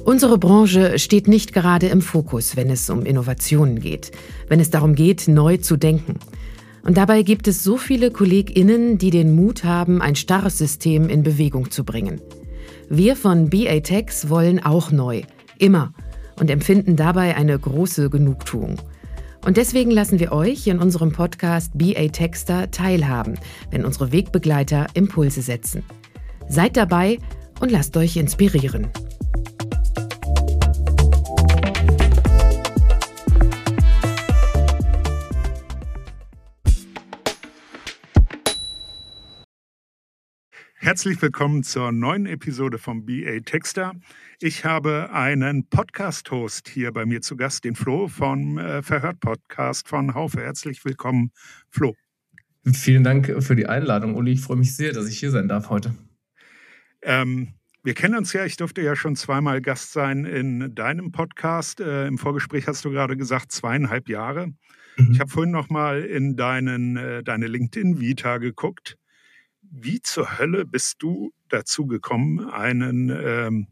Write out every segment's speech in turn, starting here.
Unsere Branche steht nicht gerade im Fokus, wenn es um Innovationen geht, wenn es darum geht, neu zu denken. Und dabei gibt es so viele KollegInnen, die den Mut haben, ein starres System in Bewegung zu bringen. Wir von BA-Tex wollen auch neu, immer, und empfinden dabei eine große Genugtuung. Und deswegen lassen wir euch in unserem Podcast BA-Texter teilhaben, wenn unsere Wegbegleiter Impulse setzen. Seid dabei und lasst euch inspirieren. Herzlich willkommen zur neuen Episode vom BA-Texter. Ich habe einen Podcast-Host hier bei mir zu Gast, den Flo vom Verhört-Podcast von Haufe. Herzlich willkommen, Flo. Vielen Dank für die Einladung, Uli. Ich freue mich sehr, dass ich hier sein darf heute. Wir kennen uns ja, ich durfte ja schon zweimal Gast sein in deinem Podcast. Im Vorgespräch hast du gerade gesagt, 2,5 Jahre. Ich habe vorhin noch mal in deine LinkedIn-Vita geguckt. Wie zur Hölle bist du dazu gekommen, einen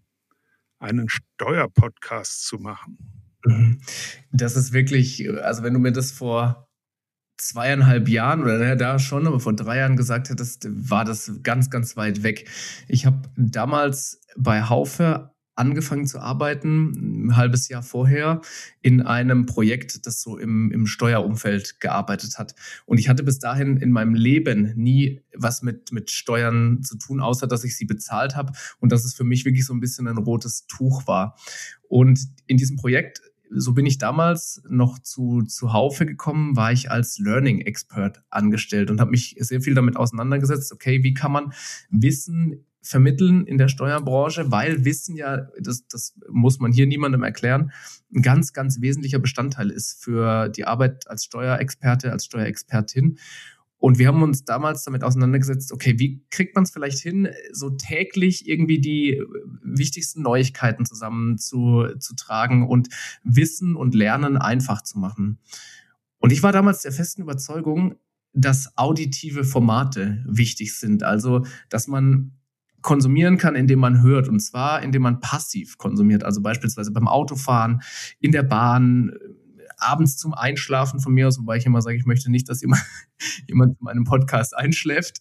Steuerpodcast zu machen? Das ist wirklich, also wenn du mir das vor 2,5 Jahren oder da schon, aber vor 3 Jahren gesagt hättest, war das ganz, ganz weit weg. Ich habe damals bei Haufe angefangen zu arbeiten, ein halbes Jahr vorher, in einem Projekt, das so im Steuerumfeld gearbeitet hat. Und ich hatte bis dahin in meinem Leben nie was mit Steuern zu tun, außer dass ich sie bezahlt habe und dass es für mich wirklich so ein bisschen ein rotes Tuch war. Und in diesem Projekt, so bin ich damals noch zu Haufe gekommen, war ich als Learning Expert angestellt und habe mich sehr viel damit auseinandergesetzt, okay, wie kann man Wissen vermitteln in der Steuerbranche, weil Wissen ja, das muss man hier niemandem erklären, ein ganz, ganz wesentlicher Bestandteil ist für die Arbeit als Steuerexperte, als Steuerexpertin. Und wir haben uns damals damit auseinandergesetzt, okay, wie kriegt man es vielleicht hin, so täglich irgendwie die wichtigsten Neuigkeiten zusammen zu tragen und Wissen und Lernen einfach zu machen. Und ich war damals der festen Überzeugung, dass auditive Formate wichtig sind. Also, dass man konsumieren kann, indem man hört, und zwar indem man passiv konsumiert, also beispielsweise beim Autofahren, in der Bahn, abends zum Einschlafen von mir aus, wobei ich immer sage, ich möchte nicht, dass jemand zu meinem Podcast einschläft.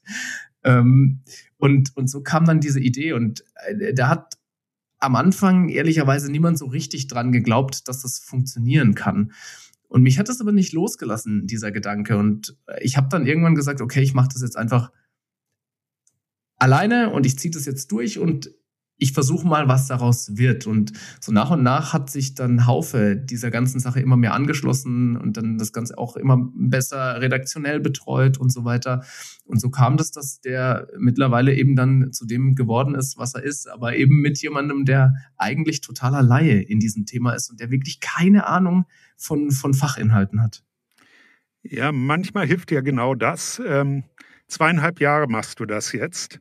Und so kam dann diese Idee und da hat am Anfang ehrlicherweise niemand so richtig dran geglaubt, dass das funktionieren kann. Und mich hat das aber nicht losgelassen, dieser Gedanke. Und ich habe dann irgendwann gesagt, okay, ich mache das jetzt einfach alleine und ich ziehe das jetzt durch und ich versuche mal, was daraus wird. Und so nach und nach hat sich dann Haufe dieser ganzen Sache immer mehr angeschlossen und dann das Ganze auch immer besser redaktionell betreut und so weiter. Und so kam das, dass der mittlerweile eben dann zu dem geworden ist, was er ist, aber eben mit jemandem, der eigentlich totaler Laie in diesem Thema ist und der wirklich keine Ahnung von Fachinhalten hat. Ja, manchmal hilft ja genau das. 2,5 Jahre machst du das jetzt.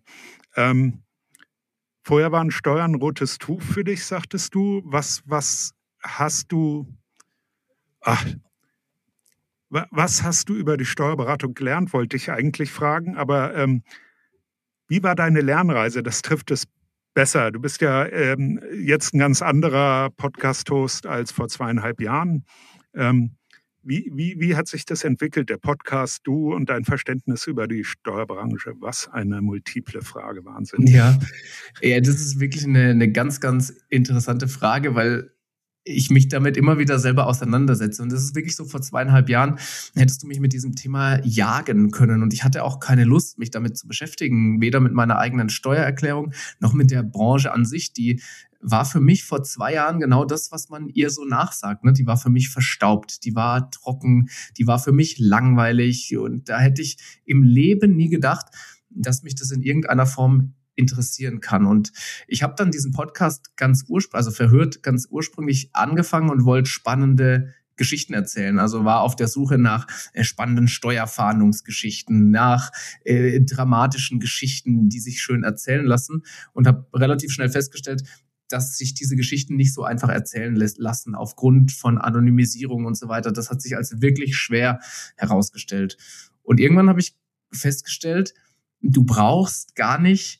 Vorher waren Steuern ein rotes Tuch für dich, sagtest du. Was hast du über die Steuerberatung gelernt, wollte ich eigentlich fragen. Aber wie war deine Lernreise? Das trifft es besser. Du bist ja jetzt ein ganz anderer Podcast-Host als vor 2,5 Jahren. Wie hat sich das entwickelt, der Podcast, du und dein Verständnis über die Steuerbranche? Was eine multiple Frage, Wahnsinn. Ja, das ist wirklich eine ganz, ganz interessante Frage, weil ich mich damit immer wieder selber auseinandersetze. Und das ist wirklich so, vor 2,5 Jahren hättest du mich mit diesem Thema jagen können. Und ich hatte auch keine Lust, mich damit zu beschäftigen, weder mit meiner eigenen Steuererklärung noch mit der Branche an sich. Die war für mich vor 2 Jahren genau das, was man ihr so nachsagt. Ne? Die war für mich verstaubt, die war trocken, die war für mich langweilig. Und da hätte ich im Leben nie gedacht, dass mich das in irgendeiner Form interessieren kann. Und ich habe dann diesen Podcast Verhört ganz ursprünglich angefangen und wollte spannende Geschichten erzählen. Also war auf der Suche nach spannenden Steuerfahndungsgeschichten, nach dramatischen Geschichten, die sich schön erzählen lassen und habe relativ schnell festgestellt, dass sich diese Geschichten nicht so einfach erzählen lassen aufgrund von Anonymisierung und so weiter. Das hat sich als wirklich schwer herausgestellt. Und irgendwann habe ich festgestellt, du brauchst gar nicht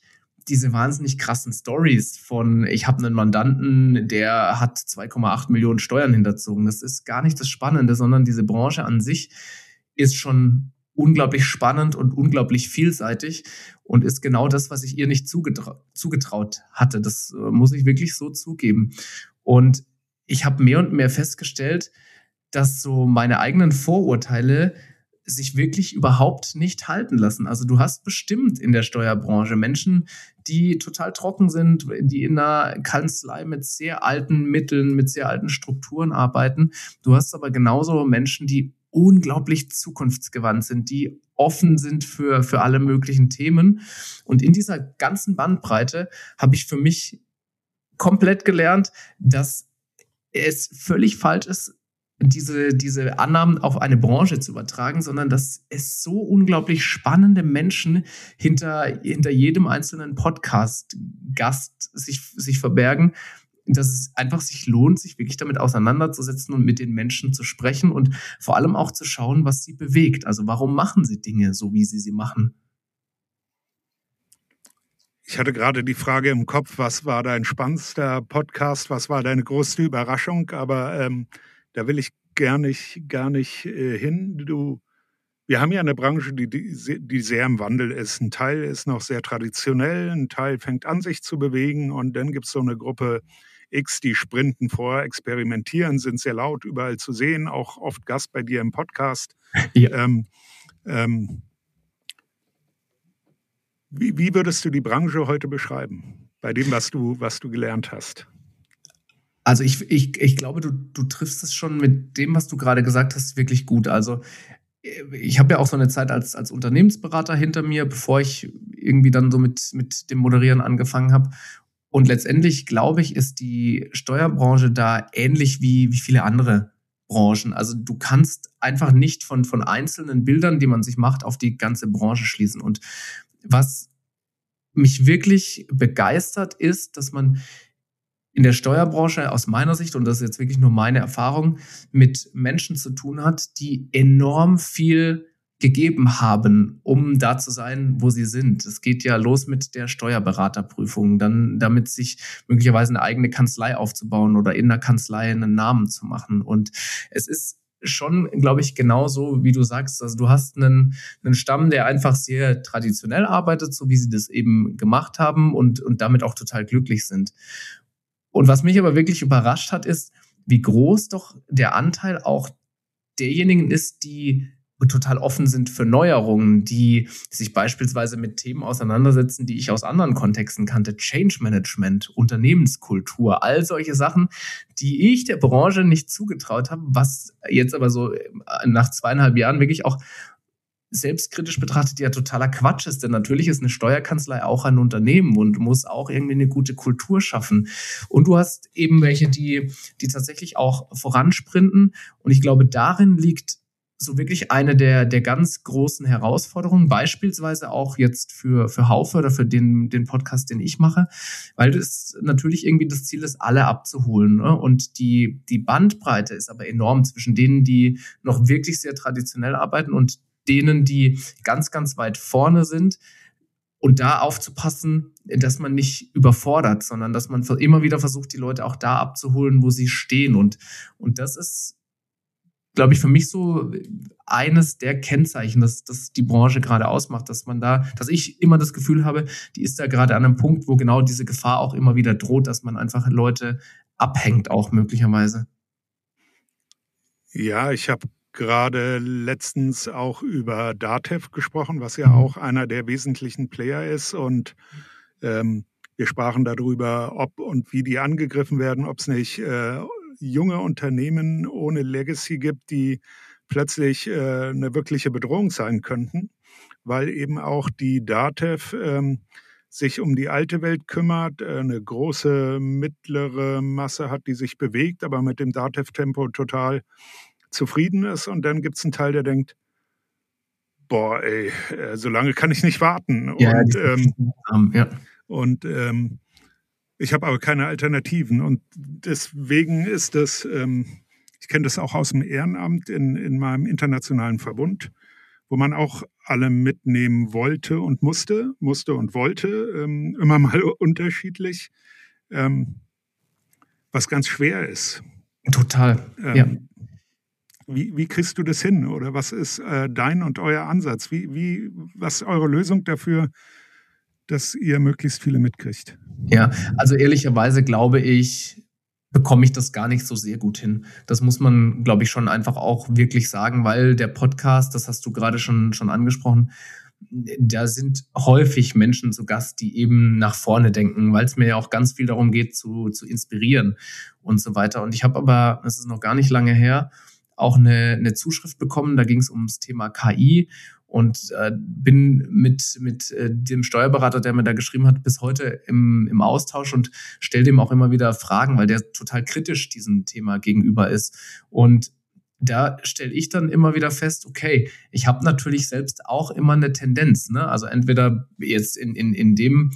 diese wahnsinnig krassen Stories von, ich habe einen Mandanten, der hat 2,8 Millionen Steuern hinterzogen. Das ist gar nicht das Spannende, sondern diese Branche an sich ist schon unglaublich spannend und unglaublich vielseitig und ist genau das, was ich ihr nicht zugetraut hatte. Das muss ich wirklich so zugeben. Und ich habe mehr und mehr festgestellt, dass so meine eigenen Vorurteile sich wirklich überhaupt nicht halten lassen. Also du hast bestimmt in der Steuerbranche Menschen, die total trocken sind, die in einer Kanzlei mit sehr alten Mitteln, mit sehr alten Strukturen arbeiten. Du hast aber genauso Menschen, die unglaublich zukunftsgewandt sind, die offen sind für alle möglichen Themen. Und in dieser ganzen Bandbreite habe ich für mich komplett gelernt, dass es völlig falsch ist, diese Annahmen auf eine Branche zu übertragen, sondern dass es so unglaublich spannende Menschen hinter jedem einzelnen Podcast-Gast sich verbergen, dass es einfach sich lohnt, sich wirklich damit auseinanderzusetzen und mit den Menschen zu sprechen und vor allem auch zu schauen, was sie bewegt. Also warum machen sie Dinge so, wie sie machen? Ich hatte gerade die Frage im Kopf, was war dein spannendster Podcast, was war deine größte Überraschung, aber da will ich gar nicht hin. Wir haben ja eine Branche, die sehr im Wandel ist. Ein Teil ist noch sehr traditionell, ein Teil fängt an, sich zu bewegen und dann gibt es so eine Gruppe X, die sprinten vor, experimentieren, sind sehr laut, überall zu sehen, auch oft Gast bei dir im Podcast. Ja. Wie würdest du die Branche heute beschreiben, bei dem, was du gelernt hast? Also ich glaube, du triffst es schon mit dem, was du gerade gesagt hast, wirklich gut. Also ich habe ja auch so eine Zeit als Unternehmensberater hinter mir, bevor ich irgendwie dann so mit dem Moderieren angefangen habe. Und letztendlich, glaube ich, ist die Steuerbranche da ähnlich wie viele andere Branchen. Also du kannst einfach nicht von einzelnen Bildern, die man sich macht, auf die ganze Branche schließen. Und was mich wirklich begeistert, ist, dass man in der Steuerbranche aus meiner Sicht, und das ist jetzt wirklich nur meine Erfahrung, mit Menschen zu tun hat, die enorm viel gegeben haben, um da zu sein, wo sie sind. Es geht ja los mit der Steuerberaterprüfung, dann damit sich möglicherweise eine eigene Kanzlei aufzubauen oder in der Kanzlei einen Namen zu machen. Und es ist schon, glaube ich, genauso, wie du sagst. Also du hast einen Stamm, der einfach sehr traditionell arbeitet, so wie sie das eben gemacht haben und damit auch total glücklich sind. Und was mich aber wirklich überrascht hat, ist, wie groß doch der Anteil auch derjenigen ist, die total offen sind für Neuerungen, die sich beispielsweise mit Themen auseinandersetzen, die ich aus anderen Kontexten kannte. Change Management, Unternehmenskultur, all solche Sachen, die ich der Branche nicht zugetraut habe, was jetzt aber so nach 2,5 Jahren wirklich auch selbstkritisch betrachtet ja totaler Quatsch ist, denn natürlich ist eine Steuerkanzlei auch ein Unternehmen und muss auch irgendwie eine gute Kultur schaffen. Und du hast eben welche, die tatsächlich auch voransprinten. Und ich glaube, darin liegt so wirklich eine der ganz großen Herausforderungen, beispielsweise auch jetzt für Haufe oder für den Podcast, den ich mache, weil das natürlich irgendwie das Ziel ist, alle abzuholen. Ne? Und die Bandbreite ist aber enorm zwischen denen, die noch wirklich sehr traditionell arbeiten und denen, die ganz, ganz weit vorne sind. Und da aufzupassen, dass man nicht überfordert, sondern dass man immer wieder versucht, die Leute auch da abzuholen, wo sie stehen. Und das ist, glaube ich, für mich so eines der Kennzeichen, das die Branche gerade ausmacht, dass ich immer das Gefühl habe, die ist da gerade an einem Punkt, wo genau diese Gefahr auch immer wieder droht, dass man einfach Leute abhängt, auch möglicherweise. Ja, ich habe gerade letztens auch über DATEV gesprochen, was ja auch einer der wesentlichen Player ist. Und wir sprachen darüber, ob und wie die angegriffen werden, ob es nicht junge Unternehmen ohne Legacy gibt, die plötzlich eine wirkliche Bedrohung sein könnten, weil eben auch die DATEV sich um die alte Welt kümmert, eine große mittlere Masse hat, die sich bewegt, aber mit dem DATEV-Tempo total zufrieden ist. Und dann gibt es einen Teil, der denkt, boah, ey, so lange kann ich nicht warten. Ja, und ich habe aber keine Alternativen. Und deswegen ist das, ich kenne das auch aus dem Ehrenamt in meinem internationalen Verbund, wo man auch alle mitnehmen wollte und musste und wollte, immer mal unterschiedlich, was ganz schwer ist. Total, ja. Wie kriegst du das hin? Oder was ist dein und euer Ansatz? Was ist eure Lösung dafür, dass ihr möglichst viele mitkriegt? Ja, also ehrlicherweise glaube ich, bekomme ich das gar nicht so sehr gut hin. Das muss man, glaube ich, schon einfach auch wirklich sagen, weil der Podcast, das hast du gerade schon angesprochen, da sind häufig Menschen zu Gast, die eben nach vorne denken, weil es mir ja auch ganz viel darum geht, zu inspirieren und so weiter. Und ich habe aber, das ist noch gar nicht lange her, auch eine Zuschrift bekommen, da ging es ums Thema KI und bin mit dem Steuerberater, der mir da geschrieben hat, bis heute im Austausch und stelle dem auch immer wieder Fragen, weil der total kritisch diesem Thema gegenüber ist. Und da stelle ich dann immer wieder fest, okay, ich habe natürlich selbst auch immer eine Tendenz, ne? Also entweder jetzt in dem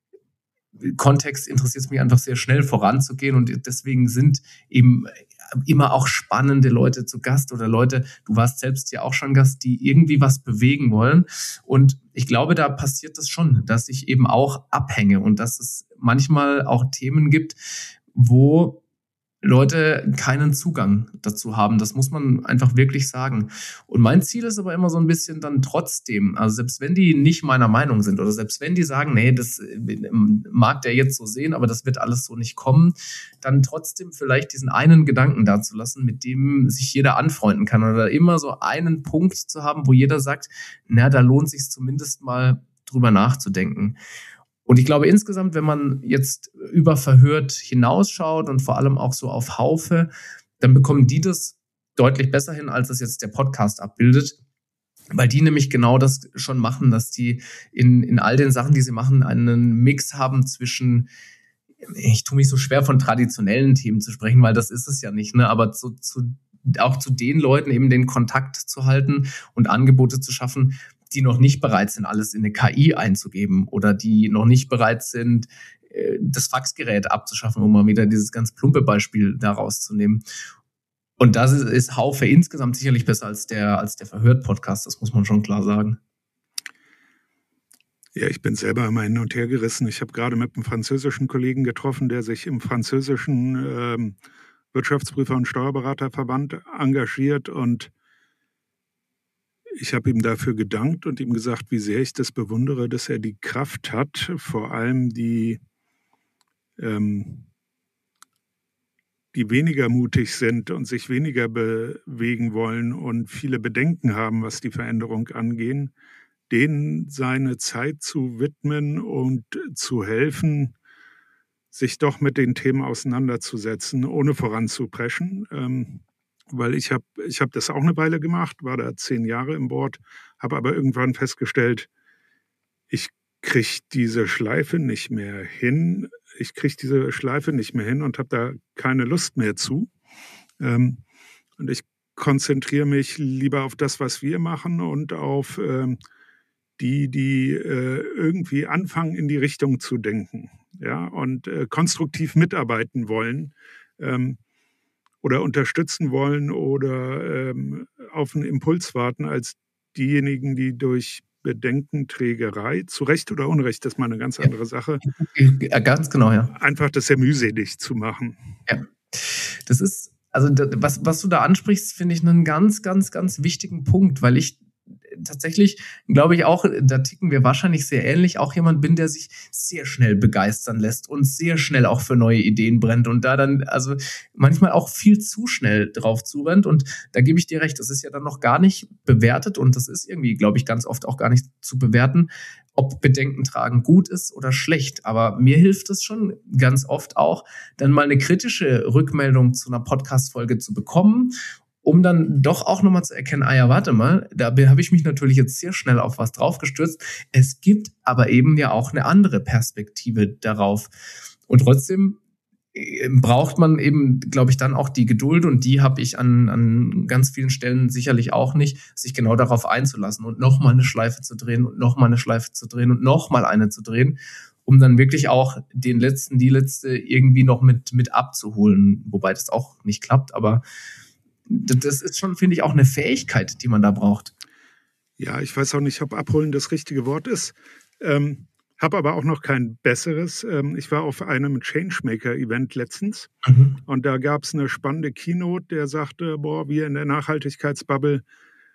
Kontext interessiert es mich einfach sehr schnell voranzugehen und deswegen sind eben immer auch spannende Leute zu Gast oder Leute, du warst selbst ja auch schon Gast, die irgendwie was bewegen wollen und ich glaube, da passiert das schon, dass ich eben auch abhänge und dass es manchmal auch Themen gibt, wo Leute keinen Zugang dazu haben. Das muss man einfach wirklich sagen. Und mein Ziel ist aber immer so ein bisschen dann trotzdem, also selbst wenn die nicht meiner Meinung sind oder selbst wenn die sagen, nee, das mag der jetzt so sehen, aber das wird alles so nicht kommen, dann trotzdem vielleicht diesen einen Gedanken dazulassen, mit dem sich jeder anfreunden kann oder immer so einen Punkt zu haben, wo jeder sagt, na, da lohnt sich zumindest mal drüber nachzudenken. Und ich glaube insgesamt, wenn man jetzt über Verhört hinausschaut und vor allem auch so auf Haufe, dann bekommen die das deutlich besser hin, als es jetzt der Podcast abbildet, weil die nämlich genau das schon machen, dass die in all den Sachen, die sie machen, einen Mix haben zwischen, ich tue mich so schwer von traditionellen Themen zu sprechen, weil das ist es ja nicht, ne? Aber auch zu den Leuten eben den Kontakt zu halten und Angebote zu schaffen, die noch nicht bereit sind, alles in eine KI einzugeben oder die noch nicht bereit sind, das Faxgerät abzuschaffen, um mal wieder dieses ganz plumpe Beispiel da rauszunehmen. Und das ist Haufe insgesamt sicherlich besser als der Verhört-Podcast, das muss man schon klar sagen. Ja, ich bin selber immer hin und her gerissen. Ich habe gerade mit einem französischen Kollegen getroffen, der sich im französischen Wirtschaftsprüfer- und Steuerberaterverband engagiert und ich habe ihm dafür gedankt und ihm gesagt, wie sehr ich das bewundere, dass er die Kraft hat, vor allem die weniger mutig sind und sich weniger bewegen wollen und viele Bedenken haben, was die Veränderung angeht, denen seine Zeit zu widmen und zu helfen, sich doch mit den Themen auseinanderzusetzen, ohne voranzupreschen. Weil ich hab das auch eine Weile gemacht, war da 10 Jahre im Board, habe aber irgendwann festgestellt, ich kriege diese Schleife nicht mehr hin. Und habe da keine Lust mehr zu. Und ich konzentriere mich lieber auf das, was wir machen und auf die irgendwie anfangen, in die Richtung zu denken, ja, und konstruktiv mitarbeiten wollen. Oder unterstützen wollen oder auf einen Impuls warten, als diejenigen, die durch Bedenkenträgerei, zu Recht oder Unrecht, das ist mal eine ganz andere Sache. Ja, ganz genau, ja. Einfach das sehr mühselig zu machen. Ja, das ist, also was du da ansprichst, finde ich einen ganz, ganz, ganz wichtigen Punkt, weil ich tatsächlich, glaube ich auch, da ticken wir wahrscheinlich sehr ähnlich, auch jemand bin, der sich sehr schnell begeistern lässt und sehr schnell auch für neue Ideen brennt und da dann also manchmal auch viel zu schnell drauf zurennt und da gebe ich dir recht, das ist ja dann noch gar nicht bewertet und das ist irgendwie, glaube ich, ganz oft auch gar nicht zu bewerten, ob Bedenken tragen gut ist oder schlecht, aber mir hilft es schon ganz oft auch, dann mal eine kritische Rückmeldung zu einer Podcast-Folge zu bekommen, um dann doch auch nochmal zu erkennen, ja, warte mal, da habe ich mich natürlich jetzt sehr schnell auf was draufgestürzt. Es gibt aber eben ja auch eine andere Perspektive darauf. Und trotzdem braucht man eben, glaube ich, dann auch die Geduld und die habe ich an ganz vielen Stellen sicherlich auch nicht, sich genau darauf einzulassen und nochmal eine Schleife zu drehen und nochmal eine Schleife zu drehen und nochmal eine zu drehen, um dann wirklich auch die letzte irgendwie noch mit abzuholen, wobei das auch nicht klappt, aber das ist schon, finde ich, auch eine Fähigkeit, die man da braucht. Ja, ich weiß auch nicht, ob abholen das richtige Wort ist. Habe aber auch noch kein besseres. Ich war auf einem Changemaker-Event letztens und da gab es eine spannende Keynote, der sagte, wir in der Nachhaltigkeitsbubble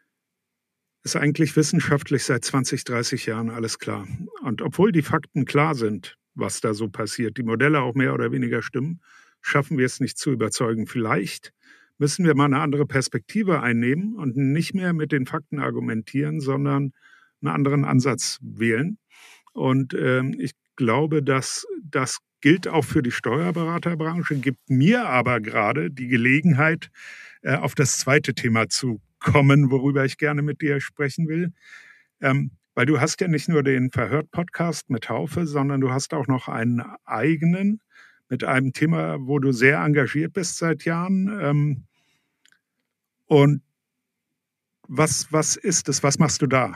ist eigentlich wissenschaftlich seit 20, 30 Jahren alles klar. Und obwohl die Fakten klar sind, was da so passiert, die Modelle auch mehr oder weniger stimmen, schaffen wir es nicht zu überzeugen. Vielleicht müssen wir mal eine andere Perspektive einnehmen und nicht mehr mit den Fakten argumentieren, sondern einen anderen Ansatz wählen. Und ich glaube, dass das gilt auch für die Steuerberaterbranche, gibt mir aber gerade die Gelegenheit, auf das zweite Thema zu kommen, worüber ich gerne mit dir sprechen will. Weil du hast ja nicht nur den Verhört-Podcast mit Haufe, sondern du hast auch noch einen eigenen mit einem Thema, wo du sehr engagiert bist seit Jahren. Und was ist es? Was machst du da?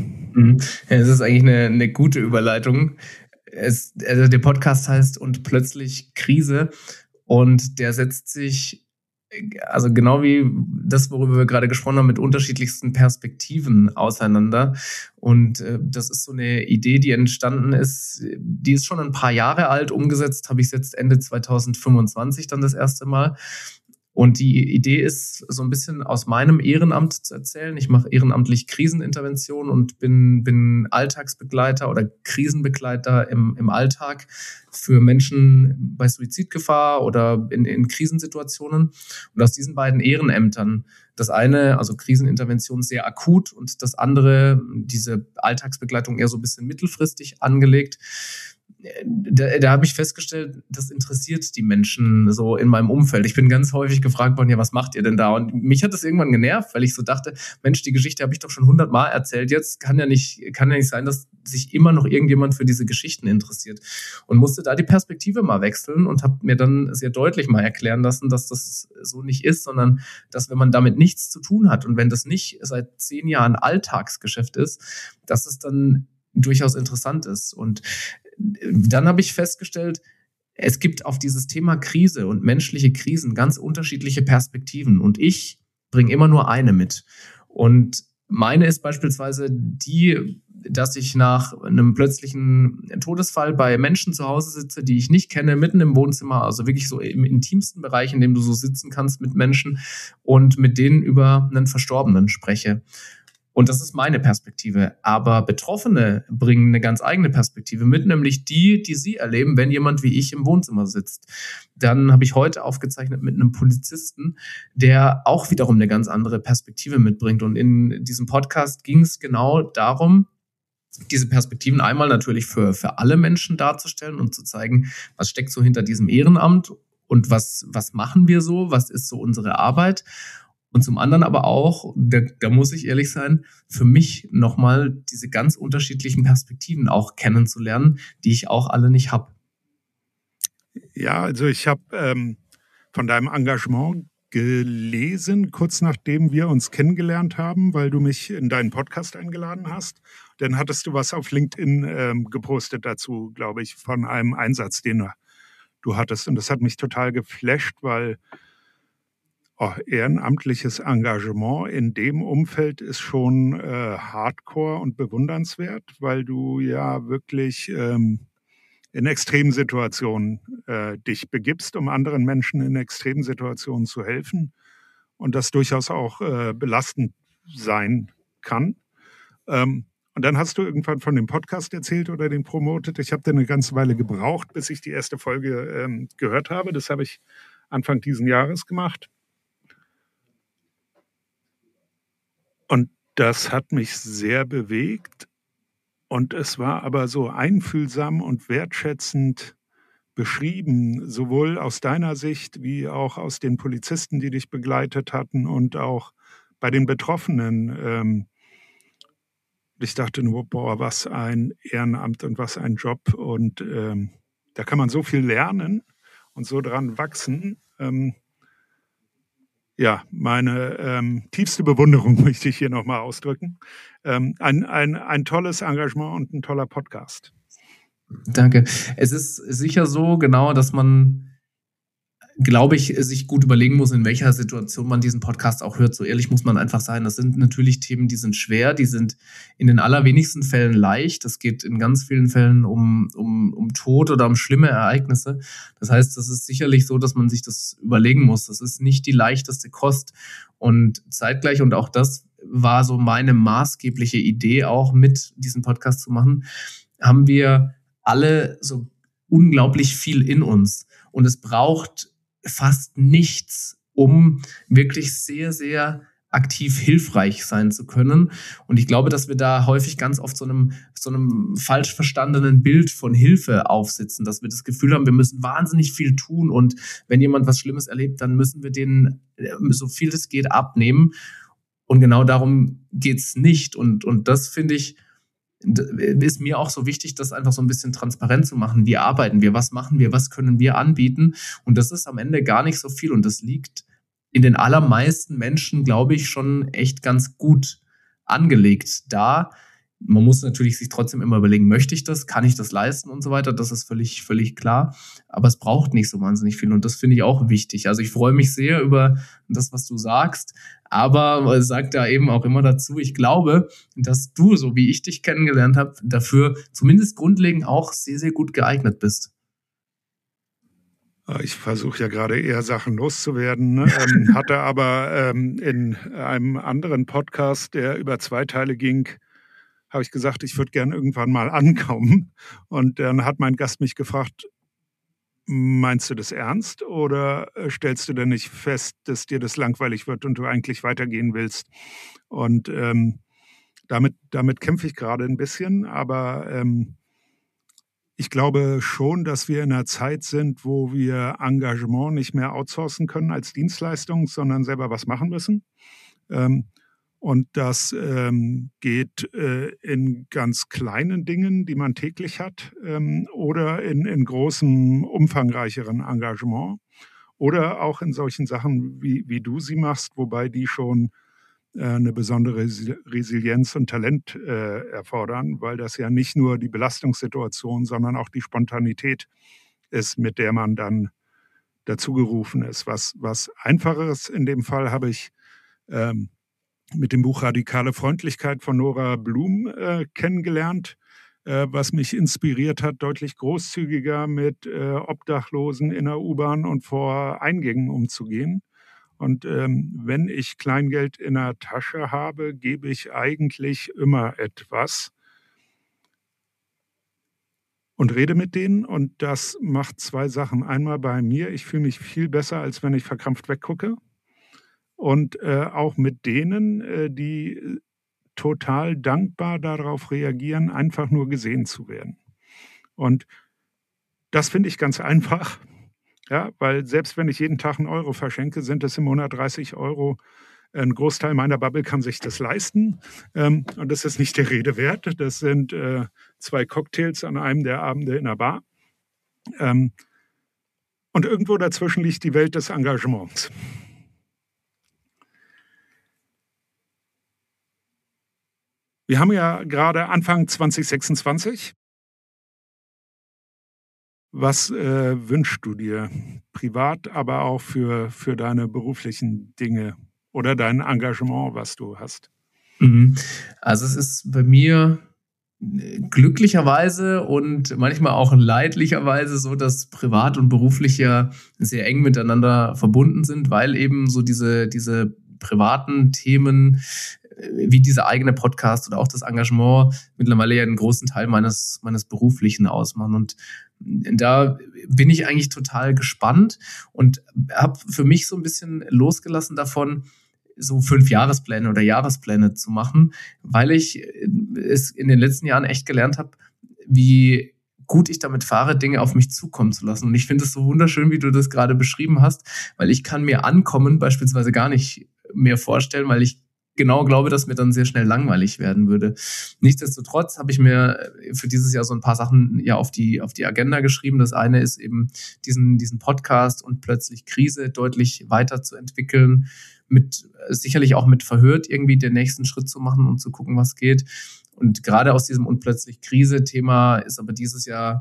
Es ist eigentlich eine gute Überleitung. Also der Podcast heißt "Und plötzlich Krise" und der setzt sich, also genau wie das, worüber wir gerade gesprochen haben, mit unterschiedlichsten Perspektiven auseinander. Und das ist so eine Idee, die entstanden ist, die ist schon ein paar Jahre alt. Umgesetzt habe ich es jetzt Ende 2025 dann das erste Mal. Und die Idee ist, so ein bisschen aus meinem Ehrenamt zu erzählen. Ich mache ehrenamtlich Krisenintervention und bin Alltagsbegleiter oder Krisenbegleiter im Alltag für Menschen bei Suizidgefahr oder in Krisensituationen. Und aus diesen beiden Ehrenämtern, das eine, also Krisenintervention, sehr akut und das andere, diese Alltagsbegleitung, eher so ein bisschen mittelfristig angelegt. Da habe ich festgestellt, das interessiert die Menschen so in meinem Umfeld. Ich bin ganz häufig gefragt worden, ja, was macht ihr denn da? Und mich hat das irgendwann genervt, weil ich so dachte, Mensch, die Geschichte habe ich doch schon 100-mal erzählt. Jetzt kann ja nicht sein, dass sich immer noch irgendjemand für diese Geschichten interessiert. Und musste da die Perspektive mal wechseln und habe mir dann sehr deutlich mal erklären lassen, dass das so nicht ist, sondern dass, wenn man damit nichts zu tun hat und wenn das nicht seit 10 Jahren Alltagsgeschäft ist, dass es dann durchaus interessant ist. Und dann habe ich festgestellt, es gibt auf dieses Thema Krise und menschliche Krisen ganz unterschiedliche Perspektiven und ich bringe immer nur eine mit. Und meine ist beispielsweise die, dass ich nach einem plötzlichen Todesfall bei Menschen zu Hause sitze, die ich nicht kenne, mitten im Wohnzimmer, also wirklich so im intimsten Bereich, in dem du so sitzen kannst mit Menschen und mit denen über einen Verstorbenen spreche. Und das ist meine Perspektive. Aber Betroffene bringen eine ganz eigene Perspektive mit, nämlich die sie erleben, wenn jemand wie ich im Wohnzimmer sitzt. Dann habe ich heute aufgezeichnet mit einem Polizisten, der auch wiederum eine ganz andere Perspektive mitbringt. Und in diesem Podcast ging es genau darum, diese Perspektiven einmal natürlich für alle Menschen darzustellen und zu zeigen, was steckt so hinter diesem Ehrenamt und was machen wir so, was ist so unsere Arbeit. Und zum anderen aber auch, da muss ich ehrlich sein, für mich nochmal diese ganz unterschiedlichen Perspektiven auch kennenzulernen, die ich auch alle nicht habe. Ja, also ich habe von deinem Engagement gelesen, kurz nachdem wir uns kennengelernt haben, weil du mich in deinen Podcast eingeladen hast. Dann hattest du was auf LinkedIn gepostet dazu, glaube ich, von einem Einsatz, den du hattest. Und das hat mich total geflasht, weil ehrenamtliches Engagement in dem Umfeld ist schon hardcore und bewundernswert, weil du ja wirklich in extremen Situationen dich begibst, um anderen Menschen in extremen Situationen zu helfen und das durchaus auch belastend sein kann. Und dann hast du irgendwann von dem Podcast erzählt oder den promotet. Ich habe da eine ganze Weile gebraucht, bis ich die erste Folge gehört habe. Das habe ich Anfang diesen Jahres gemacht. Und das hat mich sehr bewegt und es war aber so einfühlsam und wertschätzend beschrieben, sowohl aus deiner Sicht wie auch aus den Polizisten, die dich begleitet hatten und auch bei den Betroffenen. Ich dachte nur, was ein Ehrenamt und was ein Job und da kann man so viel lernen und so dran wachsen. Ja, meine tiefste Bewunderung möchte ich hier nochmal ausdrücken. Ein tolles Engagement und ein toller Podcast. Danke. Es ist sicher so, genau, dass man glaube ich, sich gut überlegen muss, in welcher Situation man diesen Podcast auch hört. So ehrlich muss man einfach sein. Das sind natürlich Themen, die sind schwer, die sind in den allerwenigsten Fällen leicht. Es geht in ganz vielen Fällen um Tod oder um schlimme Ereignisse. Das heißt, das ist sicherlich so, dass man sich das überlegen muss. Das ist nicht die leichteste Kost. Und zeitgleich, und auch das war so meine maßgebliche Idee, auch mit diesem Podcast zu machen, haben wir alle so unglaublich viel in uns. Und es braucht fast nichts, um wirklich sehr, sehr aktiv hilfreich sein zu können. Und ich glaube, dass wir da häufig ganz oft so einem falsch verstandenen Bild von Hilfe aufsitzen, dass wir das Gefühl haben, wir müssen wahnsinnig viel tun und wenn jemand was Schlimmes erlebt, dann müssen wir denen so viel es geht abnehmen. Und genau darum geht's nicht. Und das finde ich, ist mir auch so wichtig, das einfach so ein bisschen transparent zu machen. Wie arbeiten wir? Was machen wir? Was können wir anbieten? Und das ist am Ende gar nicht so viel. Und das liegt in den allermeisten Menschen, glaube ich, schon echt ganz gut angelegt da. Man muss natürlich sich trotzdem immer überlegen, möchte ich das? Kann ich das leisten und so weiter? Das ist völlig, völlig klar. Aber es braucht nicht so wahnsinnig viel. Und das finde ich auch wichtig. Also ich freue mich sehr über das, was du sagst. Aber sag da eben auch immer dazu, ich glaube, dass du, so wie ich dich kennengelernt habe, dafür zumindest grundlegend auch sehr, sehr gut geeignet bist. Ich versuche ja gerade eher Sachen loszuwerden, ne? Hatte aber in einem anderen Podcast, der über 2 Teile ging, habe ich gesagt, ich würde gern irgendwann mal ankommen. Und dann hat mein Gast mich gefragt, meinst du das ernst oder stellst du denn nicht fest, dass dir das langweilig wird und du eigentlich weitergehen willst? Und damit kämpfe ich gerade ein bisschen, aber ich glaube schon, dass wir in einer Zeit sind, wo wir Engagement nicht mehr outsourcen können als Dienstleistung, sondern selber was machen müssen. Und das geht in ganz kleinen Dingen, die man täglich hat, oder in großem, umfangreicheren Engagement. Oder auch in solchen Sachen, wie du sie machst, wobei die schon eine besondere Resilienz und Talent erfordern, weil das ja nicht nur die Belastungssituation, sondern auch die Spontanität ist, mit der man dann dazu gerufen ist. Was Einfacheres in dem Fall habe ich mit dem Buch Radikale Freundlichkeit von Nora Blum kennengelernt, was mich inspiriert hat, deutlich großzügiger mit Obdachlosen in der U-Bahn und vor Eingängen umzugehen. Und wenn ich Kleingeld in der Tasche habe, gebe ich eigentlich immer etwas und rede mit denen. Und das macht 2 Sachen. Einmal bei mir, ich fühle mich viel besser, als wenn ich verkrampft weggucke. Und auch mit denen, die total dankbar darauf reagieren, einfach nur gesehen zu werden. Und das finde ich ganz einfach, ja, weil selbst wenn ich jeden Tag 1 Euro verschenke, sind es im Monat 30 Euro. Ein Großteil meiner Bubble kann sich das leisten. Und das ist nicht der Rede wert. Das sind 2 Cocktails an einem der Abende in der Bar. Und irgendwo dazwischen liegt die Welt des Engagements. Wir haben ja gerade Anfang 2026. Was wünschst du dir privat, aber auch für deine beruflichen Dinge oder dein Engagement, was du hast? Also es ist bei mir glücklicherweise und manchmal auch leidlicherweise so, dass privat und beruflich ja sehr eng miteinander verbunden sind, weil eben so diese privaten Themen wie dieser eigene Podcast oder auch das Engagement mittlerweile ja einen großen Teil meines Beruflichen ausmachen. Und da bin ich eigentlich total gespannt und habe für mich so ein bisschen losgelassen davon, so 5-Jahrespläne oder Jahrespläne zu machen, weil ich es in den letzten Jahren echt gelernt habe, wie gut ich damit fahre, Dinge auf mich zukommen zu lassen. Und ich finde es so wunderschön, wie du das gerade beschrieben hast, weil ich kann mir Ankommen beispielsweise gar nicht mehr vorstellen, weil ich genau glaube, dass mir dann sehr schnell langweilig werden würde. Nichtsdestotrotz habe ich mir für dieses Jahr so ein paar Sachen ja auf die Agenda geschrieben. Das eine ist eben diesen Podcast und plötzlich Krise deutlich weiterzuentwickeln, sicherlich auch mit Verhört irgendwie den nächsten Schritt zu machen und zu gucken, was geht. Und gerade aus diesem und plötzlich Krise-Thema ist aber dieses Jahr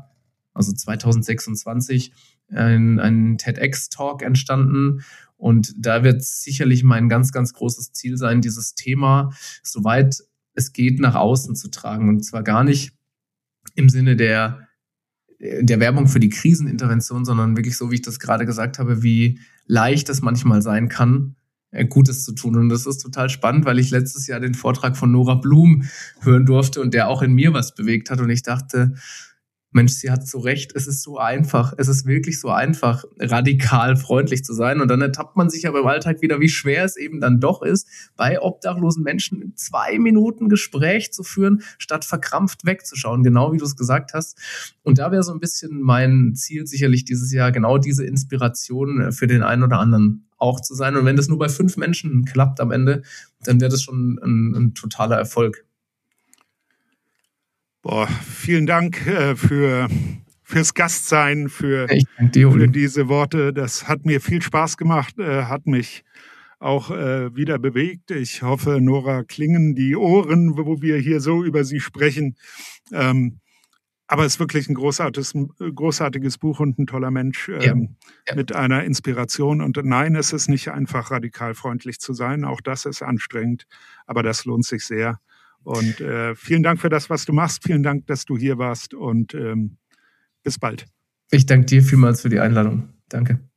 also 2026, ein TEDx-Talk entstanden. Und da wird sicherlich mein ganz, ganz großes Ziel sein, dieses Thema, soweit es geht, nach außen zu tragen. Und zwar gar nicht im Sinne der Werbung für die Krisenintervention, sondern wirklich so, wie ich das gerade gesagt habe, wie leicht es manchmal sein kann, Gutes zu tun. Und das ist total spannend, weil ich letztes Jahr den Vortrag von Nora Blum hören durfte und der auch in mir was bewegt hat. Und ich dachte, Mensch, sie hat so recht, es ist so einfach, es ist wirklich so einfach, radikal freundlich zu sein. Und dann ertappt man sich aber im Alltag wieder, wie schwer es eben dann doch ist, bei obdachlosen Menschen 2 Minuten Gespräch zu führen, statt verkrampft wegzuschauen, genau wie du es gesagt hast. Und da wäre so ein bisschen mein Ziel sicherlich dieses Jahr, genau diese Inspiration für den einen oder anderen auch zu sein. Und wenn das nur bei 5 Menschen klappt am Ende, dann wäre das schon ein totaler Erfolg. Vielen Dank fürs Gastsein, für diese Worte. Das hat mir viel Spaß gemacht, hat mich auch wieder bewegt. Ich hoffe, Nora klingen die Ohren, wo wir hier so über sie sprechen. Aber es ist wirklich ein großartiges Buch und ein toller Mensch mit einer Inspiration. Und nein, es ist nicht einfach, radikal freundlich zu sein. Auch das ist anstrengend, aber das lohnt sich sehr. Und vielen Dank für das, was du machst. Vielen Dank, dass du hier warst und bis bald. Ich danke dir vielmals für die Einladung. Danke.